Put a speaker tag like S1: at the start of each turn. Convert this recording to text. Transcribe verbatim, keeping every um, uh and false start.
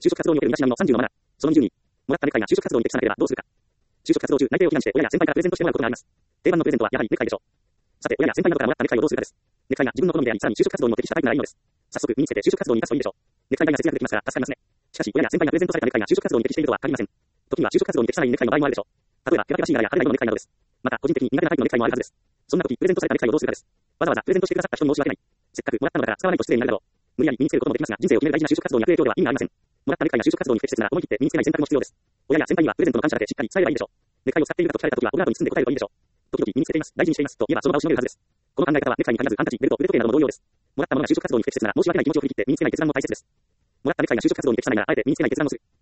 S1: 就職活動における身だしなみのさんじゅうのマナー。そのにじゅうに。もらったネクタイが就職活動に適さなければどうするか。就職活動中、内定を祈願して親や先輩からプレゼントしてもらうことがあります。定番のプレゼントはやはりネクタイでしょう。さて、親や先輩などからもらったネクタイをどうするかです。ネクタイが自分の好みであり、さらに就職活動にも適したタイプならいいのです。早速、身につけて就職活動に生かすといいでしょう。ネクタイ代が節約できますから助かりますね。しかし、親や先輩がプレゼントされたネクタイが就職活動に適しているとは限りません。時には就職活動に適さないネクタイの場合もあるでしょう。例えば、手がけしい柄や派手な色のネクタイなどです。また、個人的に苦手なタイプのネクタイもあるはずです。そんな時、プレゼントされたネクタイをどうするかです。わざわざプレゼントしてくださった人に申し訳ない。せっかくもらったのだから使わないと失礼になるだろう。無理やり身につけることもできますが、人生を決める大事な就職活動に悪影響では意味がありません。もらったネクタイが就職活動に不適切なら思い切って身につけない選択も必要です。親や先輩にはプレゼントの感謝だけしっかり伝えればいいでしょう。ネクタイを使っているかと聞かれた時はオブラートに包んで答えるといいでしょう。時々身につけています、大事にしていますと言えばその場をしのげるはずです。この考え方はネクタイに限らずハンカチ、ベルト、腕時計なども同様です。もらったものが就職活動に不適切なら申し訳ない気持ちを振り切って身につけない決断も大切です。もらったネクタイが就職活動に適さないならあえて身につけない決断をする。